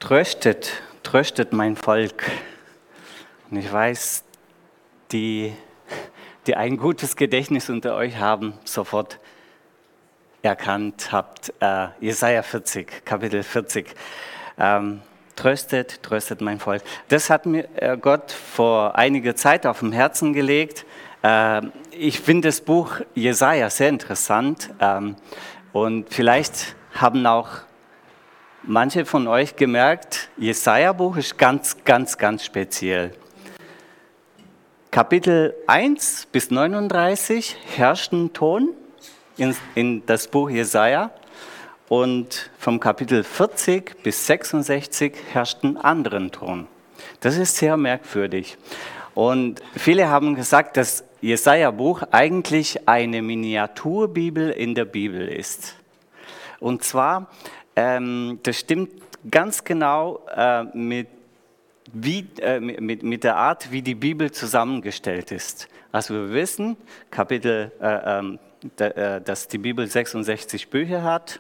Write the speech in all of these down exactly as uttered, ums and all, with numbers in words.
Tröstet, tröstet mein Volk. Und ich weiß, die, die ein gutes Gedächtnis unter euch haben, sofort erkannt habt, äh, Jesaja vierzig, Kapitel vierzig. Ähm, tröstet, tröstet mein Volk. Das hat mir äh, Gott vor einiger Zeit auf dem Herzen gelegt. Äh, ich finde das Buch Jesaja sehr interessant. Ähm, und vielleicht haben auch manche von euch gemerkt, Jesaja-Buch ist ganz, ganz, ganz speziell. Kapitel eins bis neununddreißig herrscht ein Ton in, in das Buch Jesaja und vom Kapitel vierzig bis sechsundsechzig herrscht ein anderen Ton. Das ist sehr merkwürdig. Und viele haben gesagt, dass Jesaja-Buch eigentlich eine Miniaturbibel in der Bibel ist. Und zwar, ähm, das stimmt ganz genau äh, mit Wie, äh, mit, mit der Art, wie die Bibel zusammengestellt ist. Also wir wissen, Kapitel, äh, äh, de, äh, dass die Bibel sechsundsechzig Bücher hat,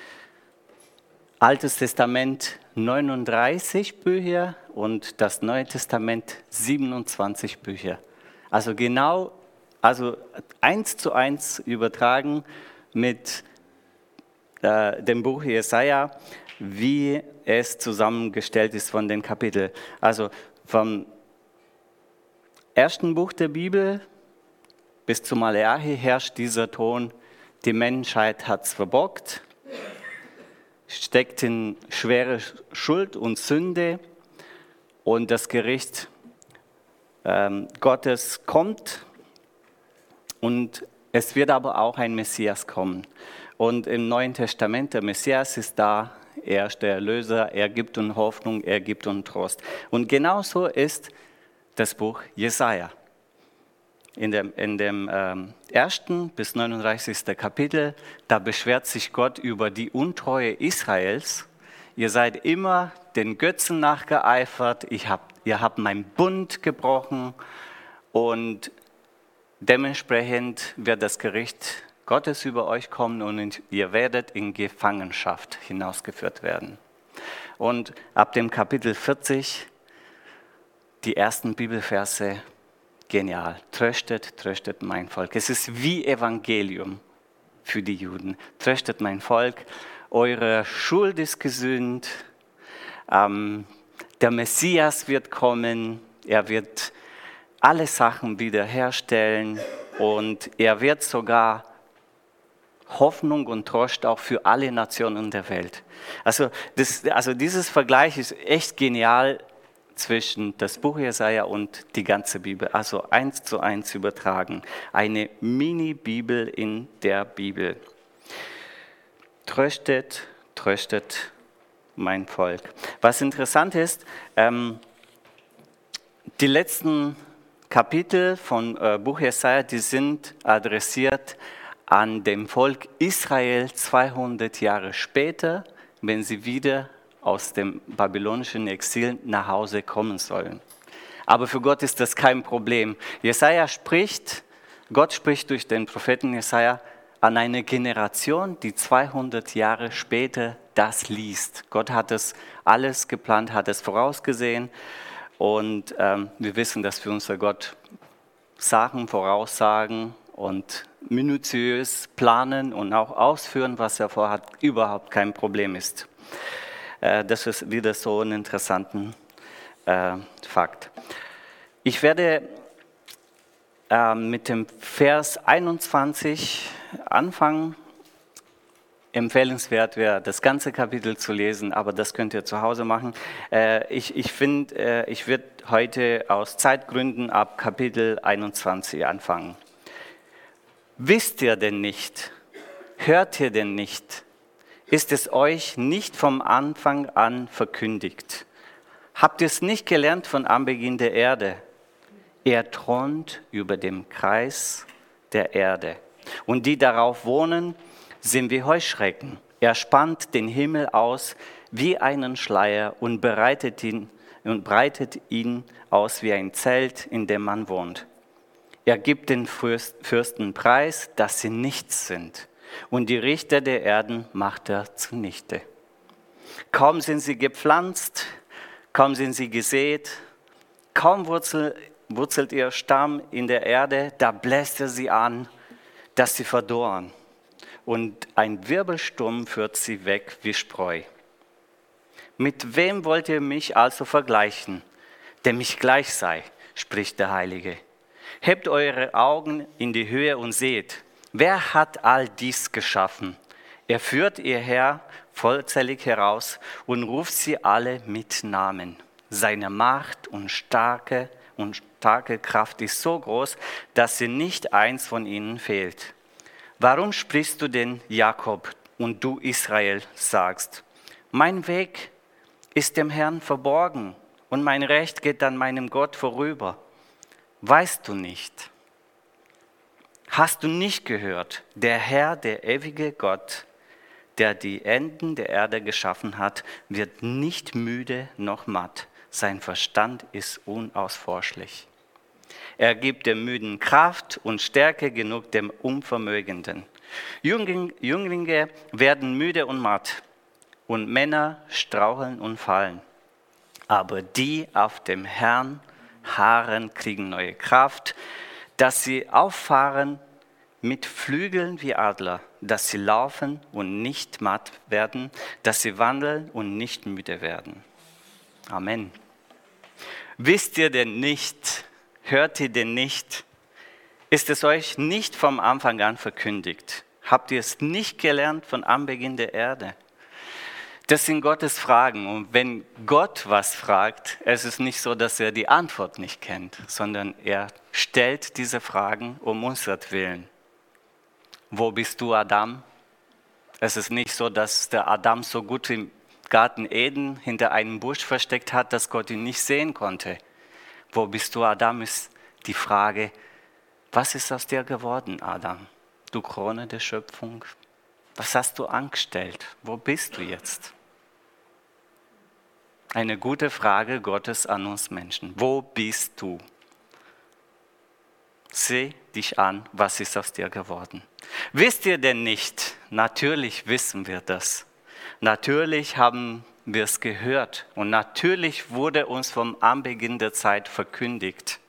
Altes Testament neununddreißig Bücher und das Neue Testament siebenundzwanzig Bücher. Also genau, also eins zu eins übertragen mit äh, dem Buch Jesaja, wie es zusammengestellt ist von den Kapiteln. Also vom ersten Buch der Bibel bis zum Maleachi herrscht dieser Ton, die Menschheit hat es verbockt, steckt in schwere Schuld und Sünde und das Gericht ähm, Gottes kommt und es wird aber auch ein Messias kommen. Und im Neuen Testament, der Messias ist da, er ist der Erlöser, er gibt uns Hoffnung, er gibt uns Trost. Und genauso ist das Buch Jesaja. In dem, in dem ähm, ersten bis neununddreißigsten Kapitel, da beschwert sich Gott über die Untreue Israels. Ihr seid immer den Götzen nachgeeifert, ich hab, ihr habt meinen Bund gebrochen und dementsprechend wird das Gericht Gottes über euch kommen und ihr werdet in Gefangenschaft hinausgeführt werden. Und ab dem Kapitel vierzig, die ersten Bibelverse, genial. Tröstet, tröstet mein Volk. Es ist wie Evangelium für die Juden. Tröstet mein Volk, eure Schuld ist gesühnt, ähm, der Messias wird kommen, er wird alle Sachen wiederherstellen und er wird sogar Hoffnung und Trost auch für alle Nationen der Welt. Also, das, also dieses Vergleich ist echt genial zwischen das Buch Jesaja und die ganze Bibel. Also eins zu eins übertragen. Eine Mini-Bibel in der Bibel. Tröstet, tröstet mein Volk. Was interessant ist, ähm, die letzten Kapitel von äh, Buch Jesaja, die sind adressiert an dem Volk Israel zweihundert Jahre später, wenn sie wieder aus dem babylonischen Exil nach Hause kommen sollen. Aber für Gott ist das kein Problem. Jesaja spricht, Gott spricht durch den Propheten Jesaja an eine Generation, die zweihundert Jahre später das liest. Gott hat es alles geplant, hat es vorausgesehen und ähm, wir wissen, dass für unser Gott Sachen voraussagen und minutiös planen und auch ausführen, was er vorhat, überhaupt kein Problem ist. Äh, das ist wieder so ein interessanter äh, Fakt. Ich werde äh, mit dem Vers einundzwanzig anfangen. Empfehlenswert wäre, das ganze Kapitel zu lesen, aber das könnt ihr zu Hause machen. Äh, ich ich finde, äh, ich werde heute aus Zeitgründen ab Kapitel einundzwanzig anfangen. Wisst ihr denn nicht? Hört ihr denn nicht? Ist es euch nicht vom Anfang an verkündigt? Habt ihr es nicht gelernt von Anbeginn der Erde? Er thront über dem Kreis der Erde. Und die darauf wohnen, sind wie Heuschrecken. Er spannt den Himmel aus wie einen Schleier und bereitet ihn, und breitet ihn aus wie ein Zelt, in dem man wohnt. Er gibt den Fürsten preis, dass sie nichts sind, und die Richter der Erden macht er zunichte. Kaum sind sie gepflanzt, kaum sind sie gesät, kaum wurzel, wurzelt ihr Stamm in der Erde, da bläst er sie an, dass sie verdorren. Und ein Wirbelsturm führt sie weg wie Spreu. Mit wem wollt ihr mich also vergleichen, der mich gleich sei, spricht der Heilige. Hebt eure Augen in die Höhe und seht, wer hat all dies geschaffen? Er führt ihr Heer vollzählig heraus und ruft sie alle mit Namen. Seine Macht und starke, und starke Kraft ist so groß, dass sie nicht eins von ihnen fehlt. Warum sprichst du denn, Jakob, und du, Israel, sagst, mein Weg ist dem Herrn verborgen und mein Recht geht an meinem Gott vorüber? Weißt du nicht? Hast du nicht gehört, der Herr, der ewige Gott, der die Enden der Erde geschaffen hat, wird nicht müde noch matt. Sein Verstand ist unausforschlich. Er gibt dem Müden Kraft und Stärke genug dem Unvermögenden. Jünglinge werden müde und matt und Männer straucheln und fallen. Aber die auf dem Herrn harren, kriegen neue Kraft, dass sie auffahren mit Flügeln wie Adler, dass sie laufen und nicht matt werden, dass sie wandeln und nicht müde werden. Amen. Wisst ihr denn nicht, hört ihr denn nicht, ist es euch nicht vom Anfang an verkündigt? Habt ihr es nicht gelernt von Anbeginn der Erde? Das sind Gottes Fragen. Und wenn Gott was fragt, es ist nicht so, dass er die Antwort nicht kennt, sondern er stellt diese Fragen um unseretwillen. Wo bist du, Adam? Es ist nicht so, dass der Adam so gut im Garten Eden hinter einem Busch versteckt hat, dass Gott ihn nicht sehen konnte. Wo bist du, Adam, ist die Frage, was ist aus dir geworden, Adam? Du Krone der Schöpfung, was hast du angestellt? Wo bist du jetzt? Eine gute Frage Gottes an uns Menschen. Wo bist du? Sieh dich an, was ist aus dir geworden? Wisst ihr denn nicht? Natürlich wissen wir das. Natürlich haben wir es gehört und natürlich wurde uns vom Anbeginn der Zeit verkündigt.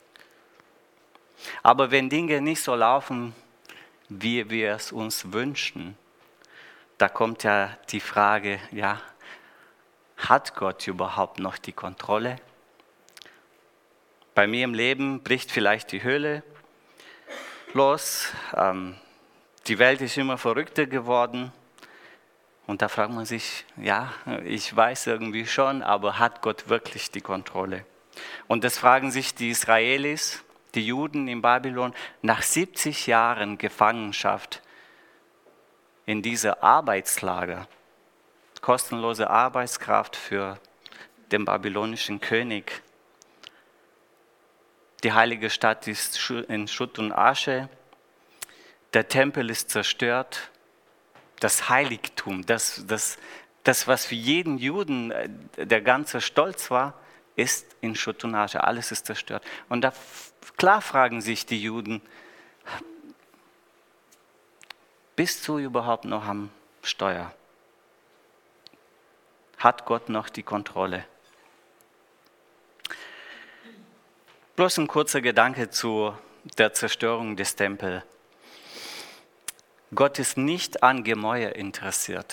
Aber wenn Dinge nicht so laufen, wie wir es uns wünschen, da kommt ja die Frage, ja, hat Gott überhaupt noch die Kontrolle? Bei mir im Leben bricht vielleicht die Hölle los, ähm, die Welt ist immer verrückter geworden und da fragt man sich, ja, ich weiß irgendwie schon, aber hat Gott wirklich die Kontrolle? Und das fragen sich die Israelis, die Juden in Babylon, nach siebzig Jahren Gefangenschaft in dieser Arbeitslager, kostenlose Arbeitskraft für den babylonischen König. Die heilige Stadt ist in Schutt und Asche, der Tempel ist zerstört, das Heiligtum, das, das, das was für jeden Juden der ganze Stolz war, ist in Schutt und Asche, alles ist zerstört. Und da klar fragen sich die Juden, bist du überhaupt noch am Steuer? Hat Gott noch die Kontrolle? Bloß ein kurzer Gedanke zu der Zerstörung des Tempels. Gott ist nicht an Gemäuer interessiert.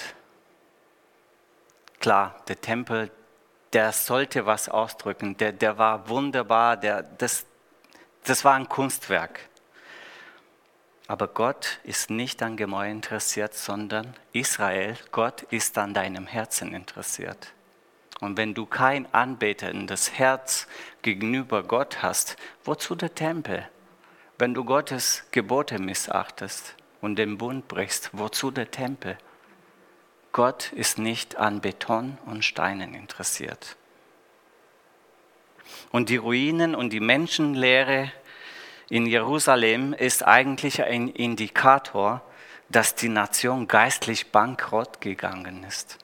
Klar, der Tempel, der sollte was ausdrücken, der, der war wunderbar, der, das, das war ein Kunstwerk. Aber Gott ist nicht an Gemäuer interessiert, sondern Israel, Gott ist an deinem Herzen interessiert. Und wenn du kein anbetendes Herz gegenüber Gott hast, wozu der Tempel? Wenn du Gottes Gebote missachtest und den Bund brichst, wozu der Tempel? Gott ist nicht an Beton und Steinen interessiert. Und die Ruinen und die Menschenleere in Jerusalem ist eigentlich ein Indikator, dass die Nation geistlich bankrott gegangen ist.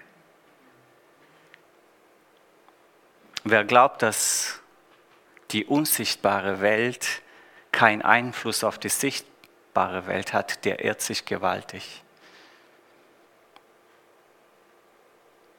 Wer glaubt, dass die unsichtbare Welt keinen Einfluss auf die sichtbare Welt hat, der irrt sich gewaltig.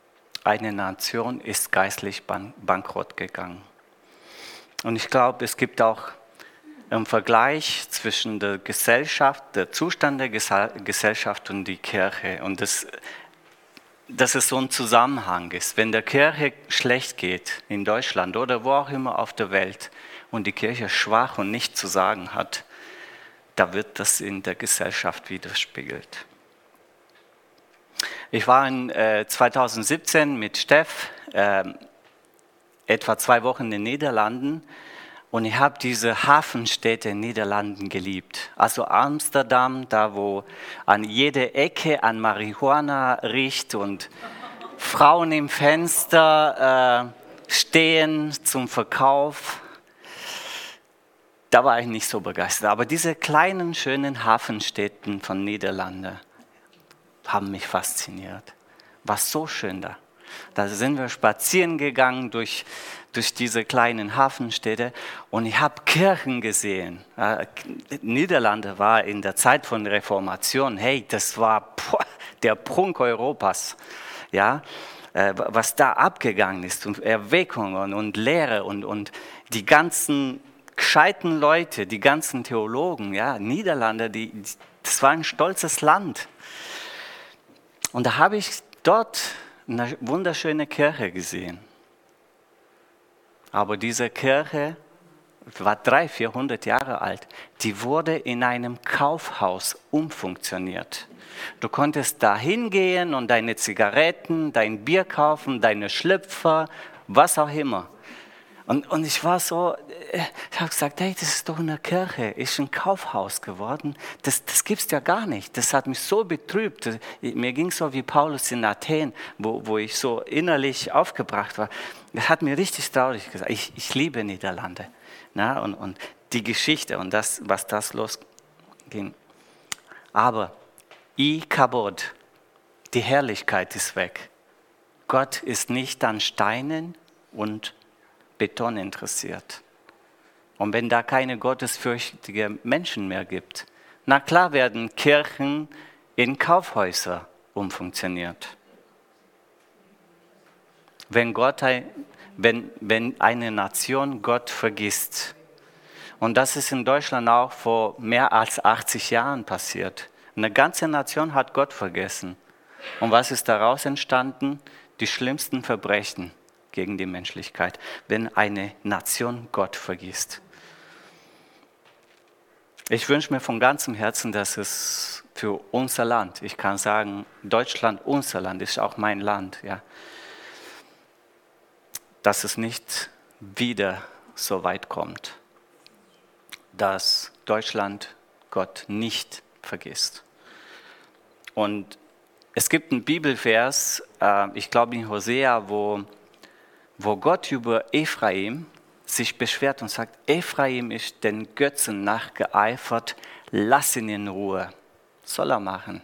eine Nation ist geistlich ban- bankrott gegangen. Und ich glaube, es gibt auch einen Vergleich zwischen der Gesellschaft, der Zustand der Gesa- Gesellschaft und die Kirche. Und das, dass es so ein Zusammenhang ist. Wenn der Kirche schlecht geht in Deutschland oder wo auch immer auf der Welt und die Kirche schwach und nichts zu sagen hat, da wird das in der Gesellschaft widerspiegelt. Ich war in äh, zweitausendsiebzehn mit Steff äh, etwa zwei Wochen in den Niederlanden und ich habe diese Hafenstädte in den Niederlanden geliebt. Also Amsterdam, da wo an jeder Ecke an Marihuana riecht und Frauen im Fenster äh, stehen zum Verkauf. Da war ich nicht so begeistert. Aber diese kleinen, schönen Hafenstädten von Niederlanden haben mich fasziniert. War so schön da. Da sind wir spazieren gegangen durch, durch diese kleinen Hafenstädte und ich habe Kirchen gesehen. Äh, Niederlande war in der Zeit von Reformation, hey, das war boah, der Prunk Europas. Ja, äh, was da abgegangen ist und Erweckungen und Lehre und, und die ganzen gescheiten Leute, die ganzen Theologen, ja, Niederlande, die, das war ein stolzes Land. Und da habe ich dort eine wunderschöne Kirche gesehen. Aber diese Kirche war dreihundert, vierhundert Jahre alt. Die wurde in einem Kaufhaus umfunktioniert. Du konntest da hingehen und deine Zigaretten, dein Bier kaufen, deine Schlüpfer, was auch immer. Und, und ich war so, ich habe gesagt, hey, das ist doch eine Kirche, ist ein Kaufhaus geworden. Das, das gibt es ja gar nicht. Das hat mich so betrübt. Mir ging es so wie Paulus in Athen, wo, wo ich so innerlich aufgebracht war. Das hat mir richtig traurig gesagt. Ich, ich liebe Niederlande. Na, und, und die Geschichte und das, was das losging. Aber I Kabod, die Herrlichkeit ist weg. Gott ist nicht an Steinen und Beton interessiert. Und wenn da keine gottesfürchtigen Menschen mehr gibt, na klar werden Kirchen in Kaufhäuser umfunktioniert. Wenn, Gott, wenn, wenn eine Nation Gott vergisst, und das ist in Deutschland auch vor mehr als achtzig Jahren passiert. Eine ganze Nation hat Gott vergessen. Und was ist daraus entstanden? Die schlimmsten Verbrechen gegen die Menschlichkeit, wenn eine Nation Gott vergisst. Ich wünsche mir von ganzem Herzen, dass es für unser Land, ich kann sagen, Deutschland, unser Land, ist auch mein Land, ja, dass es nicht wieder so weit kommt, dass Deutschland Gott nicht vergisst. Und es gibt einen Bibelvers, äh, ich glaube in Hosea, wo wo Gott über Ephraim sich beschwert und sagt, Ephraim ist den Götzen nachgeeifert, lass ihn in Ruhe. Soll er machen.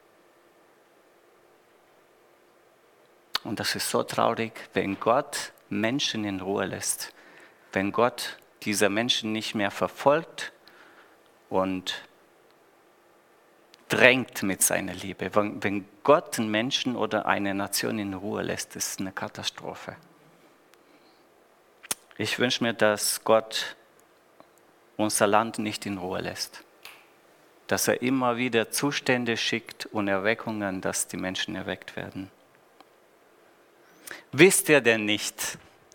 Und das ist so traurig, wenn Gott Menschen in Ruhe lässt. Wenn Gott diese Menschen nicht mehr verfolgt und drängt mit seiner Liebe. Wenn Gott einen Menschen oder eine Nation in Ruhe lässt, ist es eine Katastrophe. Ich wünsche mir, dass Gott unser Land nicht in Ruhe lässt. Dass er immer wieder Zustände schickt und Erweckungen, dass die Menschen erweckt werden. Wisst ihr denn nicht,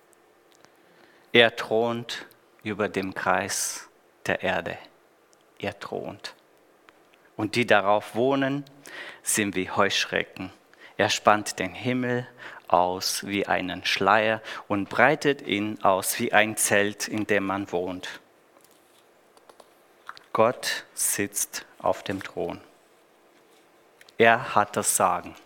er thront über dem Kreis der Erde. Er thront. Und die darauf wohnen, sind wie Heuschrecken. Er spannt den Himmel aus wie einen Schleier und breitet ihn aus wie ein Zelt, in dem man wohnt. Gott sitzt auf dem Thron. Er hat das Sagen.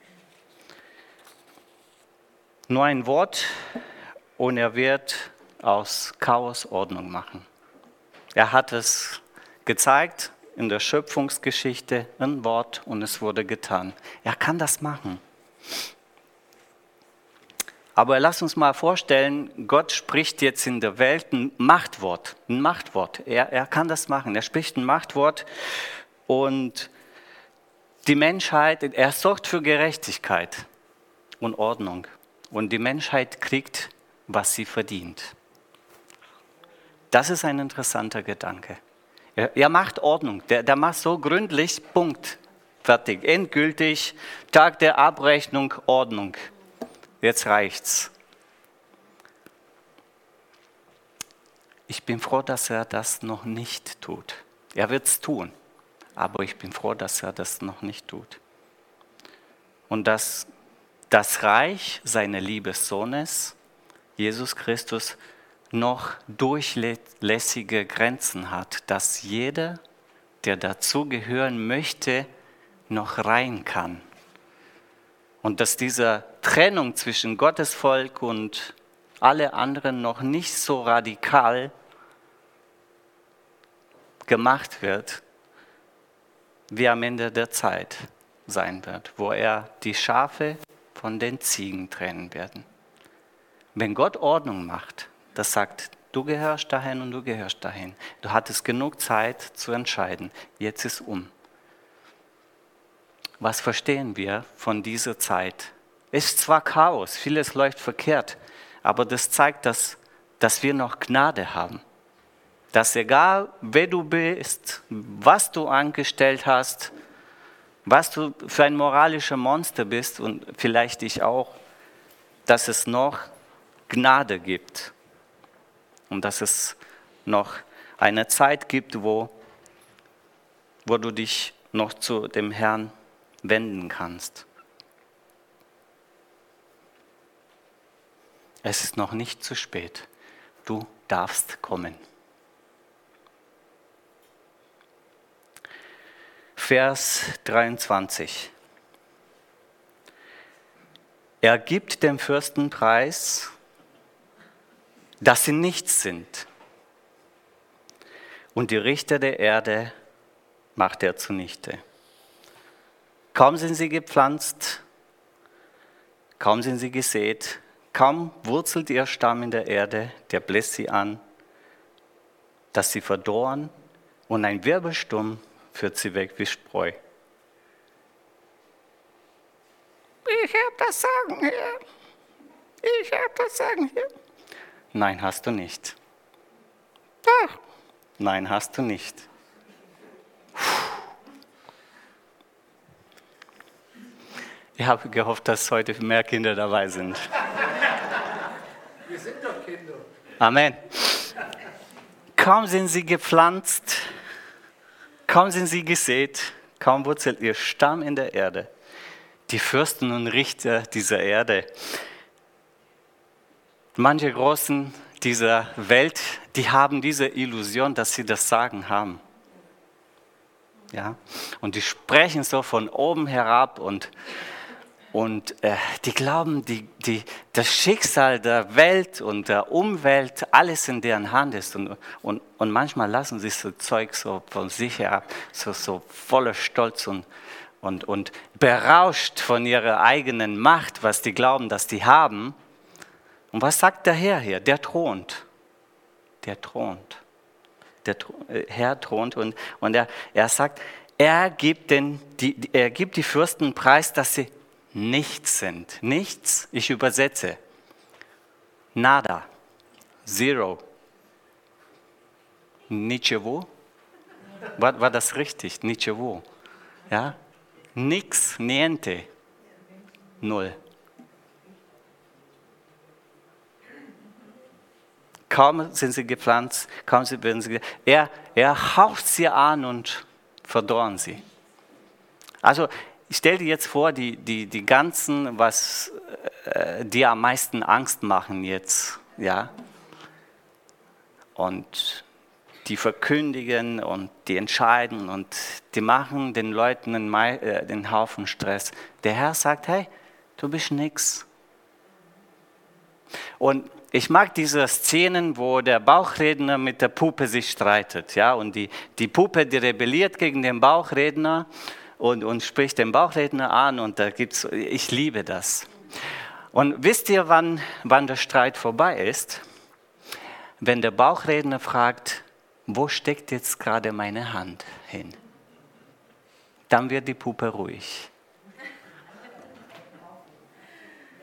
Nur ein Wort und er wird aus Chaos Ordnung machen. Er hat es gezeigt in der Schöpfungsgeschichte, ein Wort und es wurde getan. Er kann das machen. Aber lass uns mal vorstellen, Gott spricht jetzt in der Welt ein Machtwort. Ein Machtwort. Er, er kann das machen. Er spricht ein Machtwort und die Menschheit, er sorgt für Gerechtigkeit. und Ordnung. Und die Menschheit kriegt, was sie verdient. Das ist ein interessanter Gedanke. Er, er macht Ordnung, der, der macht so gründlich, Punkt, fertig, endgültig, Tag der Abrechnung, Ordnung. Jetzt reicht's. Ich bin froh, dass er das noch nicht tut. Er wird es tun, aber ich bin froh, dass er das noch nicht tut. Und dass das Reich seines Liebessohnes, Jesus Christus, noch durchlässige Grenzen hat, dass jeder, der dazugehören möchte, noch rein kann. Und dass diese Trennung zwischen Gottes Volk und alle anderen noch nicht so radikal gemacht wird, wie am Ende der Zeit sein wird, wo er die Schafe von den Ziegen trennen werden. Wenn Gott Ordnung macht, das sagt, du gehörst dahin und du gehörst dahin. Du hattest genug Zeit zu entscheiden. Jetzt ist um. Was verstehen wir von dieser Zeit? Es ist zwar Chaos, vieles läuft verkehrt, aber das zeigt, dass, dass wir noch Gnade haben. Dass egal, wer du bist, was du angestellt hast, was du für ein moralischer Monster bist und vielleicht ich auch, dass es noch Gnade gibt und dass es noch eine Zeit gibt, wo, wo du dich noch zu dem Herrn wenden kannst. Es ist noch nicht zu spät. Du darfst kommen. Vers dreiundzwanzig. Er gibt dem Fürsten preis, dass sie nichts sind. Und die Richter der Erde macht er zunichte. Kaum sind sie gepflanzt, kaum sind sie gesät, kaum wurzelt ihr Stamm in der Erde, der bläst sie an, dass sie verdorren und ein Wirbelsturm führt sie weg wie Spreu. Ich habe das Sagen hier. Ich habe das Sagen hier. Nein, hast du nicht. Doch. Nein, hast du nicht. Ich habe gehofft, dass heute mehr Kinder dabei sind. Wir sind doch Kinder. Amen. Kaum sind sie gepflanzt, kaum sind sie gesät, kaum wurzelt ihr Stamm in der Erde. Die Fürsten und Richter dieser Erde, manche Großen dieser Welt, die haben diese Illusion, dass sie das Sagen haben. Ja? Und die sprechen so von oben herab und, und äh, die glauben, die, die, das Schicksal der Welt und der Umwelt, alles in deren Hand ist. Und, und, und manchmal lassen sie so Zeug so von sich herab, so, so voller Stolz und Und, und berauscht von ihrer eigenen Macht, was die glauben, dass die haben. Und was sagt der Herr hier? Der thront. Der thront. Der Herr thront. Und, und er, er sagt, er gibt, den, die, er gibt die Fürsten preis, dass sie nichts sind. Nichts, ich übersetze. Nada. Zero. Nichevo. War, war das richtig? Nichevo. Ja? Nix, niente, null. Kaum sind sie gepflanzt, kaum werden sie. Er, er haucht sie an und verdorren sie. Also stell dir jetzt vor, die, die, die ganzen, was äh, dir am meisten Angst machen jetzt, ja, und die verkündigen und die entscheiden und die machen den Leuten den, äh, den Haufen Stress. Der Herr sagt, hey, du bist nix. Und ich mag diese Szenen, wo der Bauchredner mit der Puppe sich streitet. Ja? Und die, die Puppe, die rebelliert gegen den Bauchredner und, und spricht den Bauchredner an. Und da gibt's, ich liebe das. Und wisst ihr, wann, wann der Streit vorbei ist? Wenn der Bauchredner fragt, wo steckt jetzt gerade meine Hand hin? Dann wird die Puppe ruhig.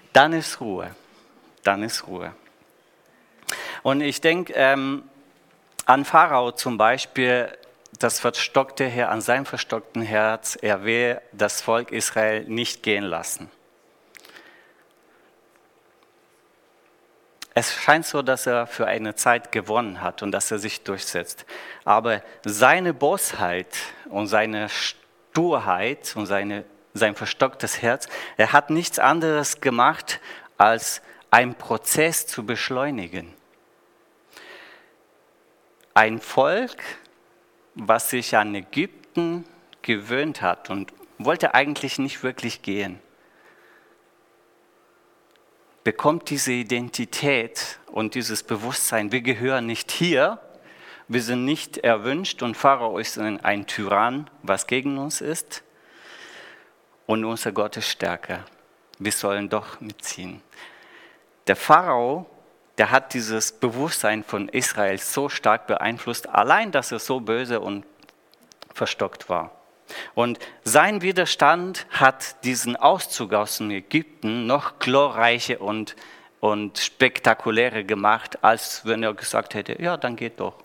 dann ist Ruhe. Dann ist Ruhe. Und ich denke ähm, an Pharao zum Beispiel, das verstockte Herr, an seinem verstockten Herz, er will das Volk Israel nicht gehen lassen. Es scheint so, dass er für eine Zeit gewonnen hat und dass er sich durchsetzt. Aber seine Bosheit und seine Sturheit und seine, sein verstocktes Herz, er hat nichts anderes gemacht, als einen Prozess zu beschleunigen. Ein Volk, was sich an Ägypten gewöhnt hat und wollte eigentlich nicht wirklich gehen, bekommt diese Identität und dieses Bewusstsein, wir gehören nicht hier, wir sind nicht erwünscht und Pharao ist ein Tyrann, was gegen uns ist und unser Gott ist stärker. Wir sollen doch mitziehen. Der Pharao, der hat dieses Bewusstsein von Israel so stark beeinflusst, allein, dass er so böse und verstockt war. Und sein Widerstand hat diesen Auszug aus dem Ägypten noch glorreicher und, und spektakulärer gemacht, als wenn er gesagt hätte, ja, dann geht doch.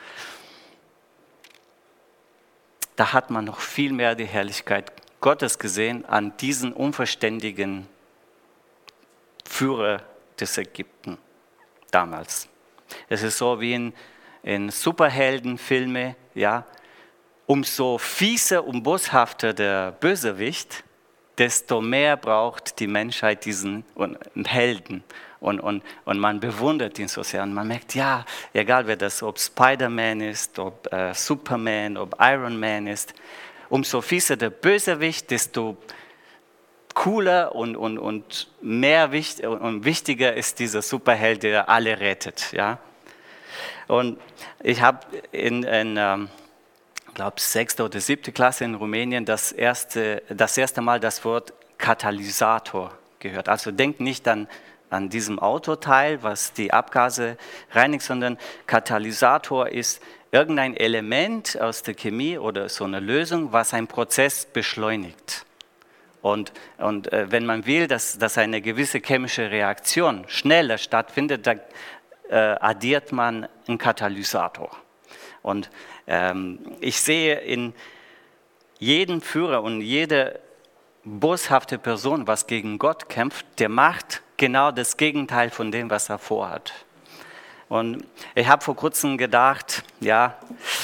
Da hat man noch viel mehr die Herrlichkeit Gottes gesehen an diesen unverständigen Führer des Ägypten damals. Es ist so wie in, in Superheldenfilmen, ja, umso fieser und boshafter der Bösewicht, desto mehr braucht die Menschheit diesen Helden. Und, und, und man bewundert ihn so sehr. Und man merkt, ja, egal wer das, ob Spider-Man ist, ob äh, Superman, ob Iron Man ist, umso fieser der Bösewicht, desto cooler und, und, und mehr wichtig, und wichtiger ist dieser Superheld, der alle rettet. Ja? Und ich habe in, in ähm, ich glaube, sechste oder siebte Klasse in Rumänien das erste, das erste Mal das Wort Katalysator gehört. Also denkt nicht an, an diesem Autoteil, was die Abgase reinigt, sondern Katalysator ist irgendein Element aus der Chemie oder so eine Lösung, was einen Prozess beschleunigt. Und, und äh, wenn man will, dass, dass eine gewisse chemische Reaktion schneller stattfindet, dann äh, addiert man einen Katalysator. Und ähm, ich sehe in jedem Führer und jede boshafte Person, was gegen Gott kämpft, der macht genau das Gegenteil von dem, was er vorhat. Und ich habe vor kurzem gedacht, ja,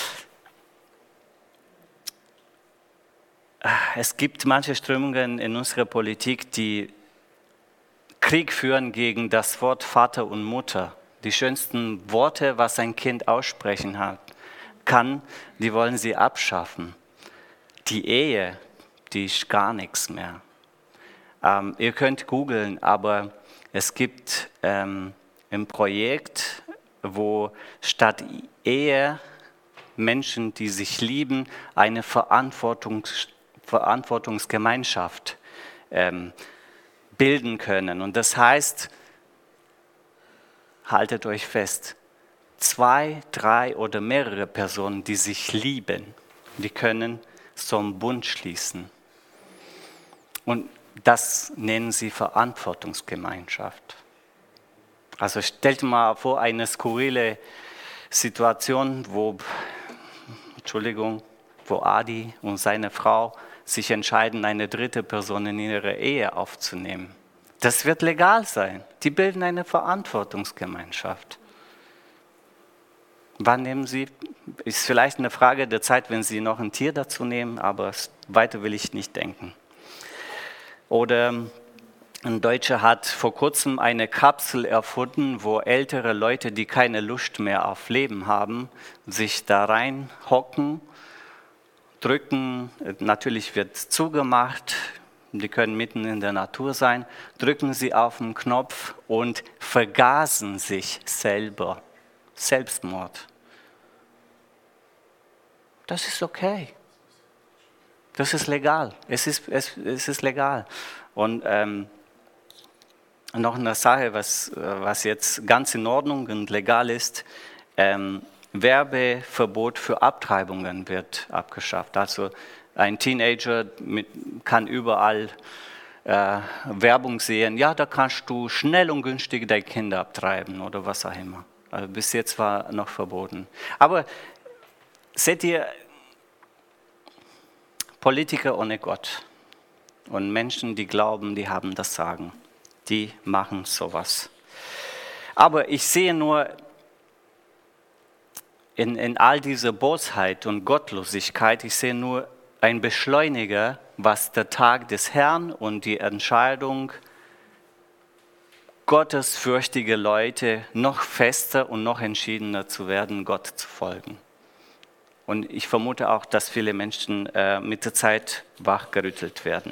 es gibt manche Strömungen in unserer Politik, die Krieg führen gegen das Wort Vater und Mutter. Die schönsten Worte, was ein Kind aussprechen hat, kann, die wollen sie abschaffen. Die Ehe, die ist gar nichts mehr. Ähm, ihr könnt googeln, aber es gibt ähm, ein Projekt, wo statt Ehe Menschen, die sich lieben, eine Verantwortungs- Verantwortungsgemeinschaft ähm, bilden können. Und das heißt, haltet euch fest, zwei, drei oder mehrere Personen, die sich lieben, die können so einen Bund schließen. Und das nennen sie Verantwortungsgemeinschaft. Also stellt mal vor, eine skurrile Situation, wo, Entschuldigung, wo Adi und seine Frau sich entscheiden, eine dritte Person in ihre Ehe aufzunehmen. Das wird legal sein. Die bilden eine Verantwortungsgemeinschaft. Wann nehmen Sie? Ist vielleicht eine Frage der Zeit, wenn Sie noch ein Tier dazu nehmen, aber weiter will ich nicht denken. Oder ein Deutscher hat vor kurzem eine Kapsel erfunden, wo ältere Leute, die keine Lust mehr auf Leben haben, sich da reinhocken, drücken, natürlich wird zugemacht, die können mitten in der Natur sein, drücken sie auf den Knopf und vergasen sich selber. Selbstmord. Das ist okay. Das ist legal. Es ist, es, es ist legal. Und ähm, noch eine Sache, was, was jetzt ganz in Ordnung und legal ist, ähm, Werbeverbot für Abtreibungen wird abgeschafft. Also ein Teenager mit, kann überall äh, Werbung sehen, ja, da kannst du schnell und günstig deine Kinder abtreiben oder was auch immer. Also bis jetzt war noch verboten. Aber seht ihr, Politiker ohne Gott und Menschen, die glauben, die haben das Sagen, die machen sowas. Aber ich sehe nur in, in all dieser Bosheit und Gottlosigkeit, ich sehe nur ein Beschleuniger, was der Tag des Herrn und die Entscheidung, gottesfürchtige Leute noch fester und noch entschiedener zu werden, Gott zu folgen. Und ich vermute auch, dass viele Menschen äh, mit der Zeit wachgerüttelt werden.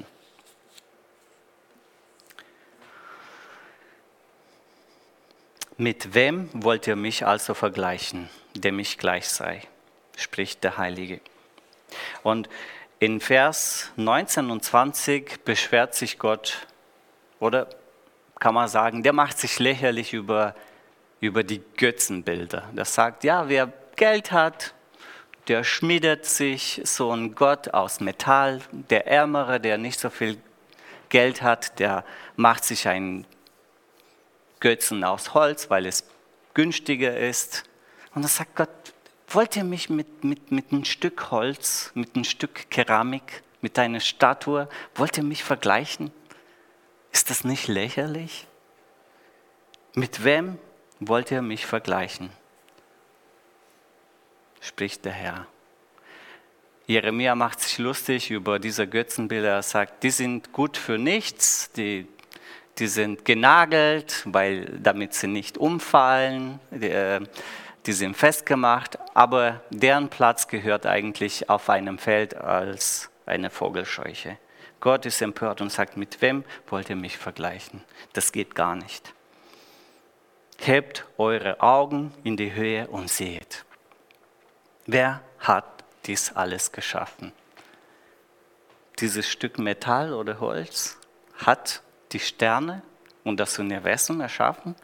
Mit wem wollt ihr mich also vergleichen, dem ich gleich sei, spricht der Heilige. Und in Vers neunzehn und zwanzig beschwert sich Gott, oder kann man sagen, der macht sich lächerlich über, über die Götzenbilder. Der sagt, ja, wer Geld hat, der schmiedet sich so einen Gott aus Metall. Der Ärmere, der nicht so viel Geld hat, der macht sich einen Götzen aus Holz, weil es günstiger ist. Und dann sagt Gott, wollt ihr mich mit, mit, mit einem Stück Holz, mit einem Stück Keramik, mit einer Statue, wollt ihr mich vergleichen? Ist das nicht lächerlich? Mit wem wollt ihr mich vergleichen? Spricht der Herr. Jeremia macht sich lustig über diese Götzenbilder. Er sagt, die sind gut für nichts, die, die sind genagelt, weil, damit sie nicht umfallen, die, die sind festgemacht, aber deren Platz gehört eigentlich auf einem Feld als eine Vogelscheuche. Gott ist empört und sagt, mit wem wollt ihr mich vergleichen? Das geht gar nicht. Hebt eure Augen in die Höhe und seht. Wer hat dies alles geschaffen? Dieses Stück Metall oder Holz hat die Sterne und das Universum erschaffen?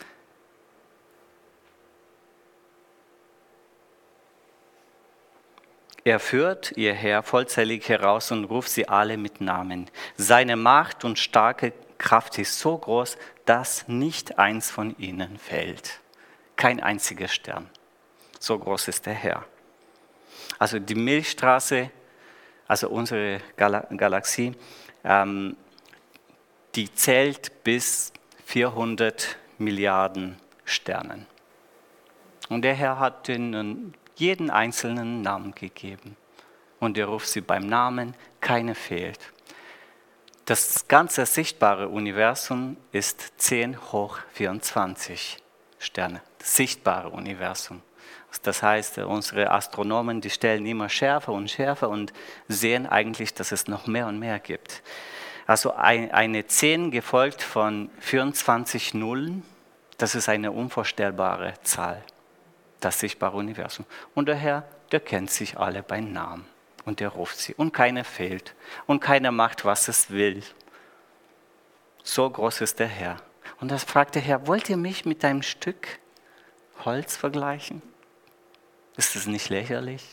Er führt ihr Heer vollzählig heraus und ruft sie alle mit Namen. Seine Macht und starke Kraft ist so groß, dass nicht eins von ihnen fällt. Kein einziger Stern. So groß ist der Herr. Also die Milchstraße, also unsere Gal- Galaxie, ähm, die zählt bis vierhundert Milliarden Sternen. Und der Herr hat ihnen jeden einzelnen Namen gegeben. Und er ruft sie beim Namen, keine fehlt. Das ganze sichtbare Universum ist zehn hoch vierundzwanzig Sterne. Das sichtbare Universum. Das heißt, unsere Astronomen, die stellen immer schärfer und schärfer und sehen eigentlich, dass es noch mehr und mehr gibt. Also eine zehn gefolgt von vierundzwanzig Nullen, das ist eine unvorstellbare Zahl, das sichtbare Universum. Und der Herr, der kennt sich alle beim Namen und der ruft sie. Und keiner fehlt und keiner macht, was es will. So groß ist der Herr. Und da fragt der Herr, wollt ihr mich mit einem Stück Holz vergleichen? Ist das nicht lächerlich?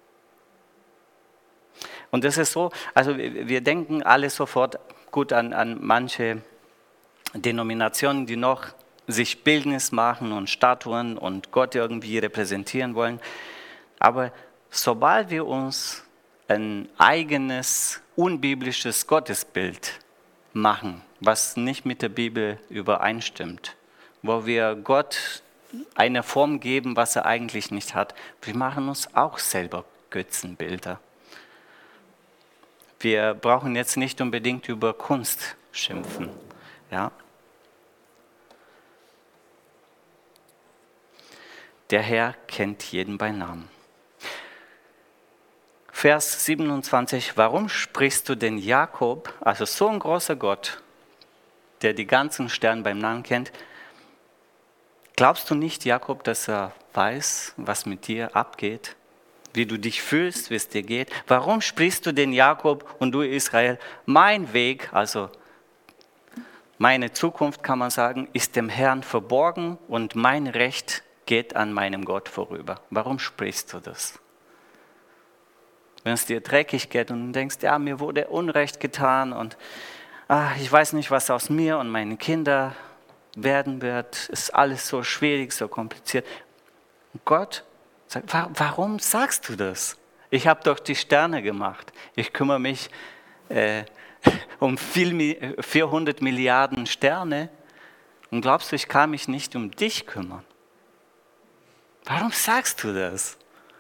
Und das ist so, also wir denken alle sofort gut an, an manche Denominationen, die noch sich Bildnis machen und Statuen und Gott irgendwie repräsentieren wollen. Aber sobald wir uns ein eigenes, unbiblisches Gottesbild machen, was nicht mit der Bibel übereinstimmt, wo wir Gott eine Form geben, was er eigentlich nicht hat. Wir machen uns auch selber Götzenbilder. Wir brauchen jetzt nicht unbedingt über Kunst schimpfen. Ja? Der Herr kennt jeden bei Namen. Vers siebenundzwanzig, warum sprichst du denn Jakob, also so ein großer Gott, der die ganzen Sterne beim Namen kennt, glaubst du nicht, Jakob, dass er weiß, was mit dir abgeht? Wie du dich fühlst, wie es dir geht? Warum sprichst du denn Jakob und du Israel? Mein Weg, also meine Zukunft, kann man sagen, ist dem Herrn verborgen und mein Recht geht an meinem Gott vorüber. Warum sprichst du das? Wenn es dir dreckig geht und du denkst, ja, mir wurde Unrecht getan und ah, ich weiß nicht, was aus mir und meinen Kindern werden wird. Ist alles so schwierig, so kompliziert. Und Gott sagt, warum sagst du das? Ich habe doch die Sterne gemacht. Ich kümmere mich äh, um vierhundert Milliarden Sterne. Und glaubst du, ich kann mich nicht um dich kümmern? Warum sagst du das?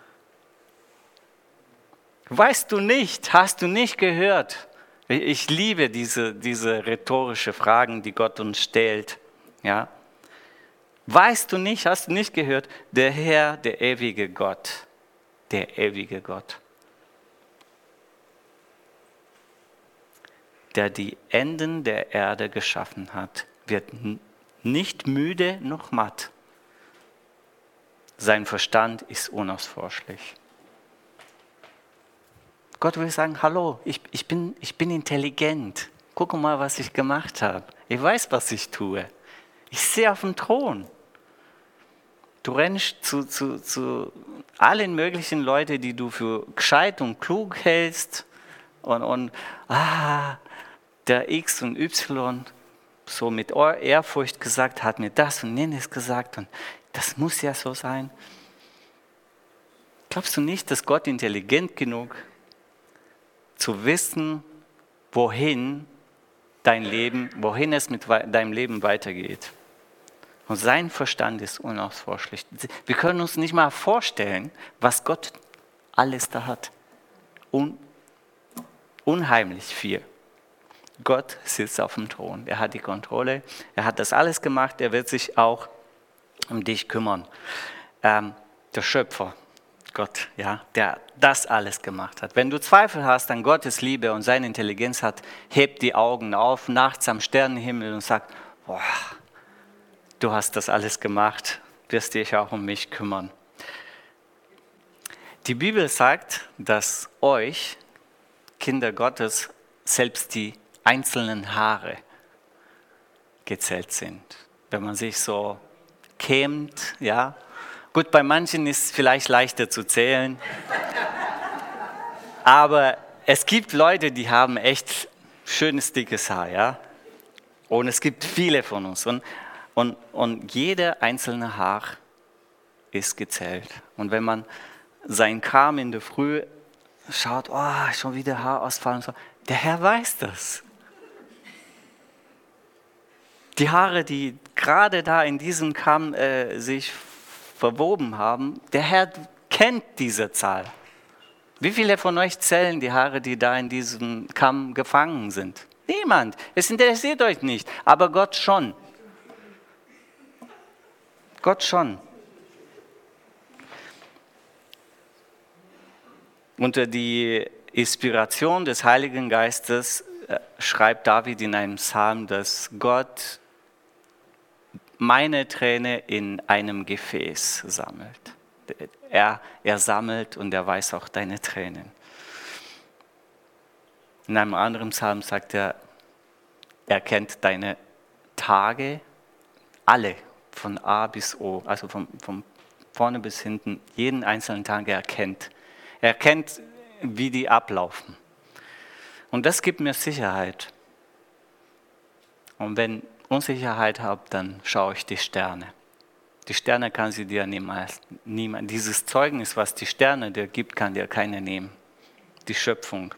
Weißt du nicht, hast du nicht gehört? Ich liebe diese, diese rhetorische Fragen, die Gott uns stellt. Ja? Weißt du nicht, hast du nicht gehört? Der Herr, der ewige Gott, der ewige Gott, der die Enden der Erde geschaffen hat, wird nicht müde noch matt. Sein Verstand ist unausforschlich. Gott will sagen, hallo, ich, ich, bin, ich bin intelligent. Guck mal, was ich gemacht habe. Ich weiß, was ich tue. Ich sehe auf dem Thron. Du rennst zu, zu, zu allen möglichen Leuten, die du für gescheit und klug hältst. Und, und ah, der X und Y, so mit Ehrfurcht gesagt, hat mir das und jenes gesagt. Und das muss ja so sein. Glaubst du nicht, dass Gott intelligent genug ist, zu wissen, wohin dein Leben, wohin es mit deinem Leben weitergeht? Und sein Verstand ist unausforschlich. Wir können uns nicht mal vorstellen, was Gott alles da hat. Un, unheimlich viel. Gott sitzt auf dem Thron. Er hat die Kontrolle. Er hat das alles gemacht. Er wird sich auch um dich kümmern. Ähm, der Schöpfer. Gott, ja, der das alles gemacht hat. Wenn du Zweifel hast an Gottes Liebe und seine Intelligenz hat, heb die Augen auf, nachts am Sternenhimmel und sag, boah, du hast das alles gemacht, wirst dich auch um mich kümmern. Die Bibel sagt, dass euch, Kinder Gottes, selbst die einzelnen Haare gezählt sind. Wenn man sich so kämmt, ja, gut, bei manchen ist es vielleicht leichter zu zählen, aber es gibt Leute, die haben echt schönes, dickes Haar, ja? Und es gibt viele von uns und, und, und jeder einzelne Haar ist gezählt. Und wenn man sein Kamm in der Früh schaut, oh, schon wieder Haarausfall und so, der Herr weiß das. Die Haare, die gerade da in diesem Kamm äh, sich verwoben haben, der Herr kennt diese Zahl. Wie viele von euch zählen die Haare, die da in diesem Kamm gefangen sind? Niemand. Es interessiert euch nicht, aber Gott schon. Gott schon. Unter die Inspiration des Heiligen Geistes äh, schreibt David in einem Psalm, dass Gott meine Träne in einem Gefäß sammelt. Er, er sammelt und er weiß auch deine Tränen. In einem anderen Psalm sagt er, er kennt deine Tage, alle, von A bis O, also von, von vorne bis hinten, jeden einzelnen Tag er kennt. Er kennt, wie die ablaufen. Und das gibt mir Sicherheit. Und wenn Unsicherheit habt, dann schaue ich die Sterne. Die Sterne kann sie dir niemals nehmen. Dieses Zeugnis, was die Sterne dir gibt, kann dir keiner nehmen. Die Schöpfung.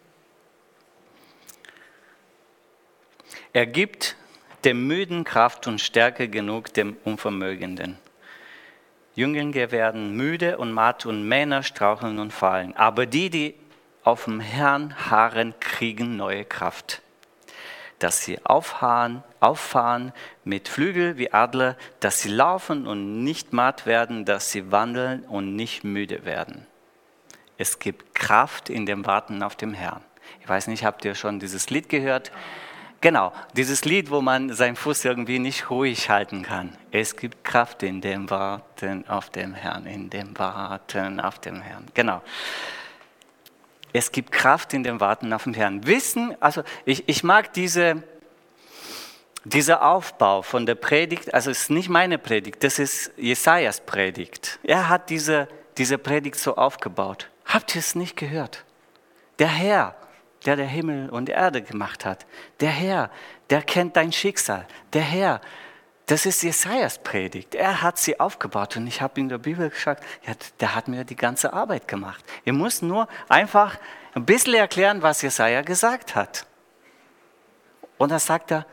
Er gibt dem Müden Kraft und Stärke genug dem Unvermögenden. Jünglinge werden müde und matt und Männer straucheln und fallen. Aber die, die auf dem Herrn harren, kriegen neue Kraft. Dass sie auffahren, auffahren mit Flügel wie Adler, dass sie laufen und nicht matt werden, dass sie wandeln und nicht müde werden. Es gibt Kraft in dem Warten auf dem Herrn. Ich weiß nicht, habt ihr schon dieses Lied gehört? Genau, dieses Lied, wo man seinen Fuß irgendwie nicht ruhig halten kann. Es gibt Kraft in dem Warten auf dem Herrn, in dem Warten auf dem Herrn. Genau. Es gibt Kraft in dem Warten auf den Herrn. Wissen, also ich, ich mag diese, dieser Aufbau von der Predigt, also es ist nicht meine Predigt, das ist Jesajas Predigt. Er hat diese, diese Predigt so aufgebaut. Habt ihr es nicht gehört? Der Herr der der Himmel und Erde gemacht hat. Der Herr, der kennt dein Schicksal. Der Herr, das ist Jesajas Predigt. Er hat sie aufgebaut und ich habe in der Bibel gesagt, ja, der hat mir die ganze Arbeit gemacht. Ihr müsst nur einfach ein bisschen erklären, was Jesaja gesagt hat. Und da sagt er,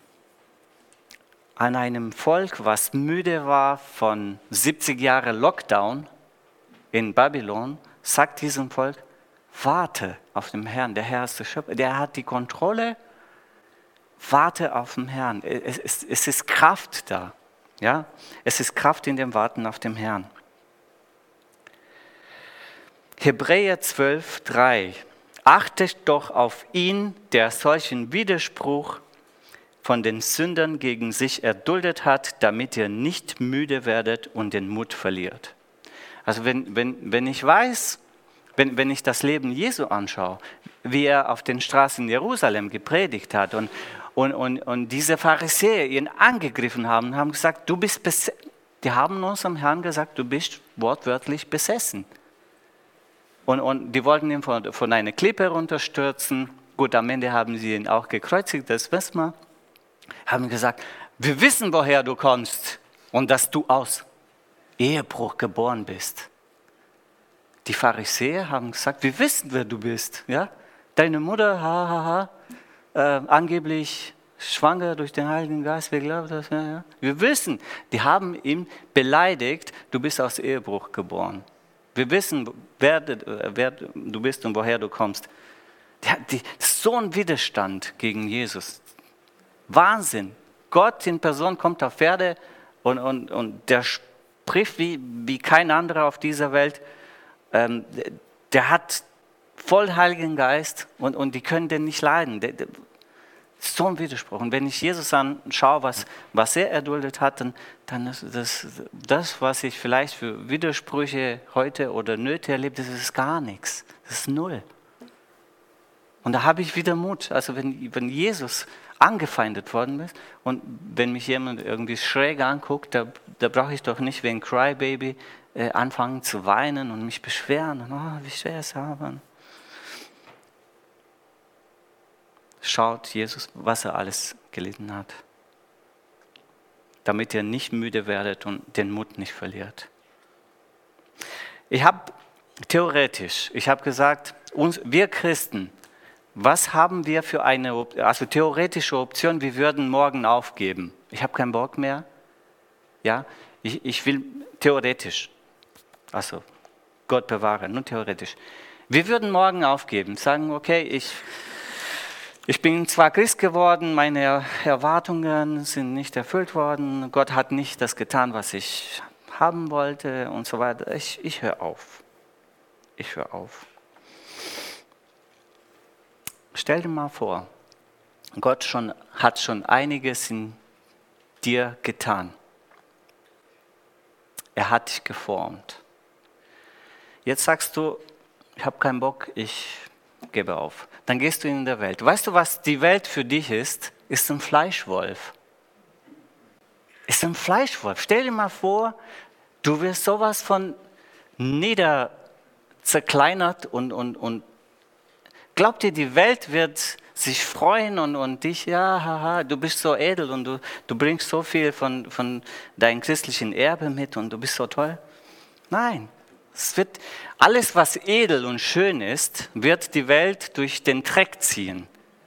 an einem Volk, was müde war von siebzig Jahren Lockdown in Babylon, sagt diesem Volk, warte auf den Herrn. Der Herr ist der Schöpfer, der hat die Kontrolle. Warte auf den Herrn. Es, es, es ist Kraft da. Ja? Es ist Kraft in dem Warten auf den Herrn. Hebräer zwölf, drei. Achtet doch auf ihn, der solchen Widerspruch von den Sündern gegen sich erduldet hat, damit ihr nicht müde werdet und den Mut verliert. Also wenn, wenn, wenn ich weiß, wenn, wenn ich das Leben Jesu anschaue, wie er auf den Straßen Jerusalem gepredigt hat und, und, und, und diese Pharisäer ihn angegriffen haben, haben gesagt, du bist besessen. Die haben unserem Herrn gesagt, du bist wortwörtlich besessen. Und, und die wollten ihn von, von einer Klippe runterstürzen. Gut, am Ende haben sie ihn auch gekreuzigt, das wissen wir. Haben gesagt, wir wissen, woher du kommst und dass du aus Ehebruch geboren bist. Die Pharisäer haben gesagt, wir wissen, wer du bist. Ja? Deine Mutter, ha, ha, ha, äh, angeblich schwanger durch den Heiligen Geist, wir glauben das. Ja, ja. Wir wissen, die haben ihn beleidigt, du bist aus Ehebruch geboren. Wir wissen, wer, wer du bist und woher du kommst. Die, die, so ein Widerstand gegen Jesus. Wahnsinn. Gott in Person kommt auf Erde und, und, und der spricht wie, wie kein anderer auf dieser Welt. Ähm, der hat voll Heiligen Geist und, und die können den nicht leiden. Der, der, so ein Widerspruch. Und wenn ich Jesus anschaue, was, was er erduldet hat, dann, dann ist das, das, was ich vielleicht für Widersprüche heute oder Nöte erlebe, das ist gar nichts. Das ist null. Und da habe ich wieder Mut. Also wenn, wenn Jesus angefeindet worden ist und wenn mich jemand irgendwie schräg anguckt, da, da brauche ich doch nicht wie ein Crybaby äh, anfangen zu weinen und mich beschweren. Und, oh, wie schwer es haben. Schaut Jesus, was er alles gelitten hat, damit ihr nicht müde werdet und den Mut nicht verliert. Ich habe theoretisch, ich habe gesagt, uns, wir Christen, was haben wir für eine, also theoretische Option, wir würden morgen aufgeben. Ich habe keinen Bock mehr. Ja, ich, ich will theoretisch, also Gott bewahre, nur theoretisch. Wir würden morgen aufgeben, sagen, okay, ich, ich bin zwar Christ geworden, meine Erwartungen sind nicht erfüllt worden, Gott hat nicht das getan, was ich haben wollte und so weiter. Ich, ich höre auf. Ich höre auf. Stell dir mal vor, Gott schon, hat schon einiges in dir getan. Er hat dich geformt. Jetzt sagst du, ich habe keinen Bock, ich gebe auf. Dann gehst du in der Welt. Weißt du, was die Welt für dich ist? Ist ein Fleischwolf. Ist ein Fleischwolf. Stell dir mal vor, du wirst sowas von nieder zerkleinert und, und, und glaubt ihr, die Welt wird sich freuen und, und dich, ja, haha, du bist so edel und du, du bringst so viel von, von deinem christlichen Erbe mit und du bist so toll? Nein. Es wird, alles, was edel und schön ist, wird die Welt durch den Dreck ziehen.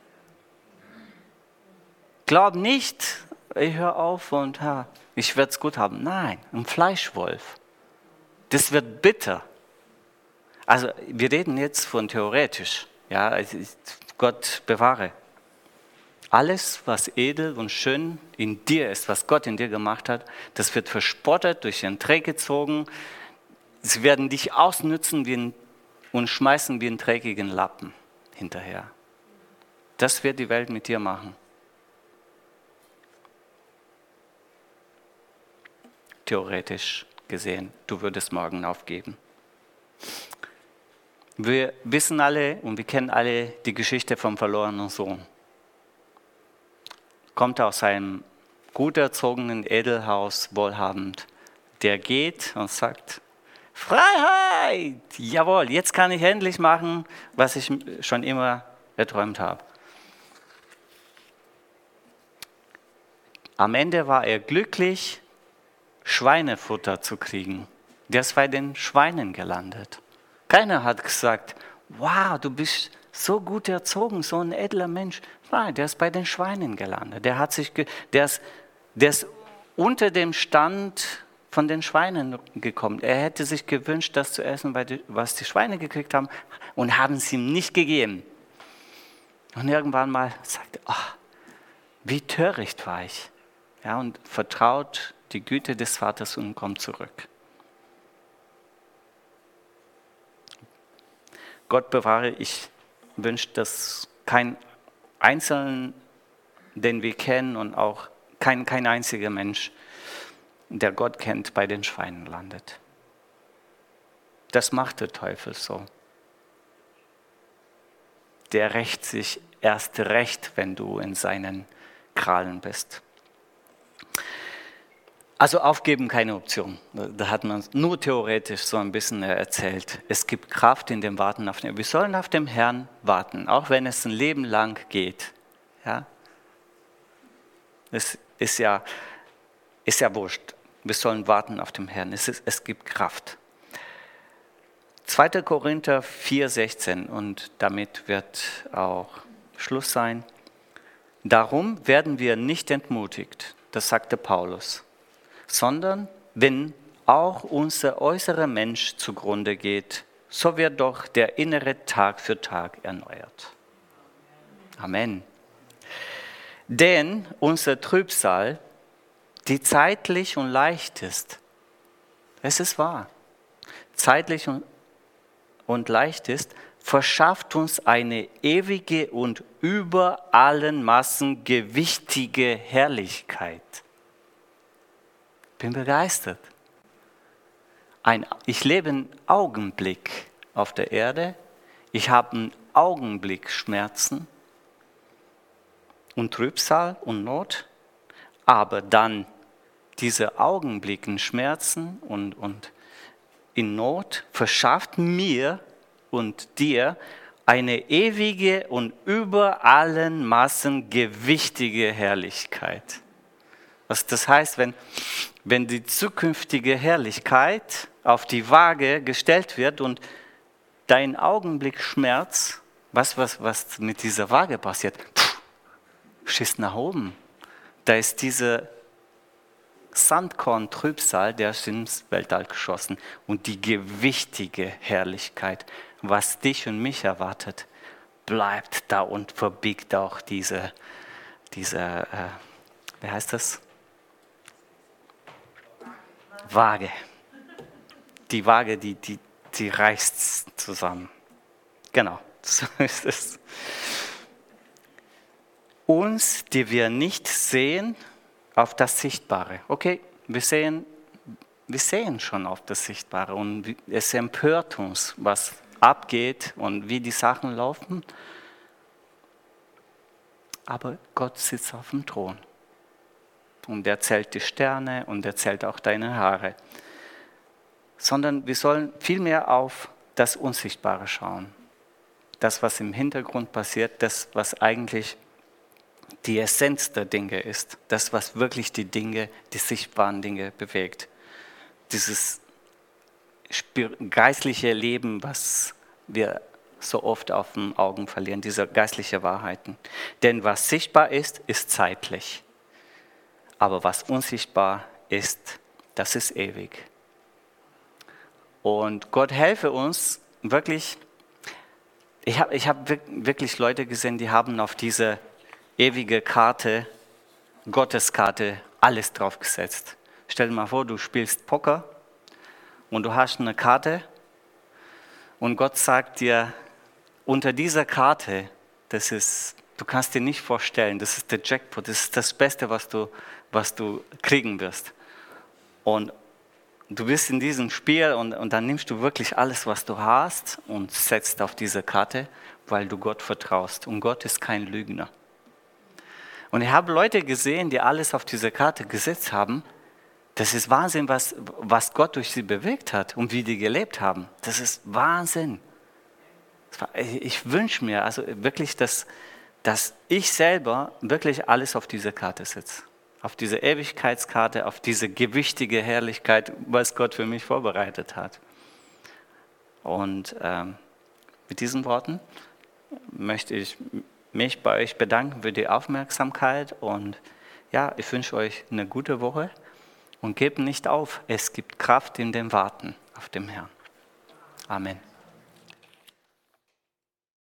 Glaub nicht, ich höre auf und ha, ich werde es gut haben. Nein, ein Fleischwolf. Das wird bitter. Also wir reden jetzt von theoretisch. Ja, Gott bewahre. Alles, was edel und schön in dir ist, was Gott in dir gemacht hat, das wird verspottet, durch den Dreck gezogen. Sie werden dich ausnützen wie ein, und schmeißen wie einen dreckigen Lappen hinterher. Das wird die Welt mit dir machen. Theoretisch gesehen, du würdest morgen aufgeben. Wir wissen alle und wir kennen alle die Geschichte vom verlorenen Sohn. Kommt aus einem gut erzogenen Edelhaus, wohlhabend. Der geht und sagt, Freiheit! Jawohl, jetzt kann ich endlich machen, was ich schon immer erträumt habe. Am Ende war er glücklich, Schweinefutter zu kriegen. Der ist bei den Schweinen gelandet. Keiner hat gesagt, wow, du bist so gut erzogen, so ein edler Mensch. Nein, der ist bei den Schweinen gelandet. Der, hat sich ge- der, ist, der ist unter dem Stand von den Schweinen gekommen. Er hätte sich gewünscht, das zu essen, was die Schweine gekriegt haben, und haben es ihm nicht gegeben. Und irgendwann mal sagte er, oh, wie töricht war ich. Ja, und vertraut die Güte des Vaters und kommt zurück. Gott bewahre, ich wünsche, dass kein Einzelnen, den wir kennen, und auch kein, kein einziger Mensch, der Gott kennt, bei den Schweinen landet. Das macht der Teufel so. Der rächt sich erst recht, wenn du in seinen Krallen bist. Also aufgeben keine Option. Da hat man nur theoretisch so ein bisschen erzählt. Es gibt Kraft in dem Warten auf den Herrn. Wir sollen auf den Herrn warten, auch wenn es ein Leben lang geht. Ja? Es ist ja, ist ja wurscht. Wir sollen warten auf den Herrn. Es, ist, es gibt Kraft. zweiter Korinther vier sechzehn, und damit wird auch Schluss sein. Darum werden wir nicht entmutigt, das sagte Paulus, sondern wenn auch unser äußerer Mensch zugrunde geht, so wird doch der innere Tag für Tag erneuert. Amen. Denn unser Trübsal, die zeitlich und leicht ist, es ist wahr, zeitlich und, und leicht ist, verschafft uns eine ewige und über allen Maßen gewichtige Herrlichkeit. Bin begeistert. Ein, ich lebe einen Augenblick auf der Erde, ich habe einen Augenblick Schmerzen und Trübsal und Not, aber dann diese Augenblicken Schmerzen und, und in Not verschafft mir und dir eine ewige und über allen Maßen gewichtige Herrlichkeit. Was das heißt, wenn, wenn die zukünftige Herrlichkeit auf die Waage gestellt wird und dein Augenblick Schmerz, was, was, was mit dieser Waage passiert, pff, schießt nach oben. Da ist diese Sandkorn-Trübsal, der ist ins Weltall geschossen. Und die gewichtige Herrlichkeit, was dich und mich erwartet, bleibt da und verbiegt auch diese, diese äh, wie heißt das? Waage. Die Waage, die, die, die reißt zusammen. Genau, so ist es. Uns, die wir nicht sehen, auf das Sichtbare. Okay, wir sehen, wir sehen schon auf das Sichtbare und es empört uns, was abgeht und wie die Sachen laufen. Aber Gott sitzt auf dem Thron und er zählt die Sterne und er zählt auch deine Haare. Sondern wir sollen vielmehr auf das Unsichtbare schauen. Das, was im Hintergrund passiert, das, was eigentlich die Essenz der Dinge ist. Das, was wirklich die Dinge, die sichtbaren Dinge bewegt. Dieses geistliche Leben, was wir so oft auf den Augen verlieren, diese geistliche Wahrheiten. Denn was sichtbar ist, ist zeitlich. Aber was unsichtbar ist, das ist ewig. Und Gott helfe uns wirklich. Ich habe ich hab wirklich Leute gesehen, die haben auf diese ewige Karte, Gotteskarte, alles draufgesetzt. Stell dir mal vor, du spielst Poker und du hast eine Karte und Gott sagt dir, unter dieser Karte, das ist, du kannst dir nicht vorstellen, das ist der Jackpot, das ist das Beste, was du, was du kriegen wirst. Und du bist in diesem Spiel und, und dann nimmst du wirklich alles, was du hast und setzt auf diese Karte, weil du Gott vertraust. Und Gott ist kein Lügner. Und ich habe Leute gesehen, die alles auf diese Karte gesetzt haben. Das ist Wahnsinn, was, was Gott durch sie bewegt hat und wie die gelebt haben. Das ist Wahnsinn. Ich wünsche mir also wirklich, dass, dass ich selber wirklich alles auf diese Karte setze. Auf diese Ewigkeitskarte, auf diese gewichtige Herrlichkeit, was Gott für mich vorbereitet hat. Und ähm, mit diesen Worten möchte ich mich bei euch bedanken für die Aufmerksamkeit. Und ja, ich wünsche euch eine gute Woche und gebt nicht auf. Es gibt Kraft in dem Warten auf dem Herrn. Amen.